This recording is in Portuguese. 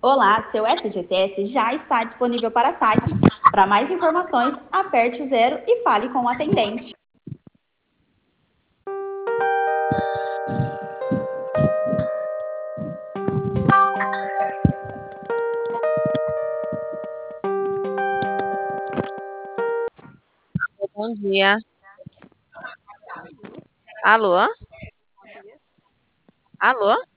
Olá, seu FGTS já está disponível para saque. Para mais informações, aperte o 0 e fale com o atendente. Bom dia. Alô? Alô?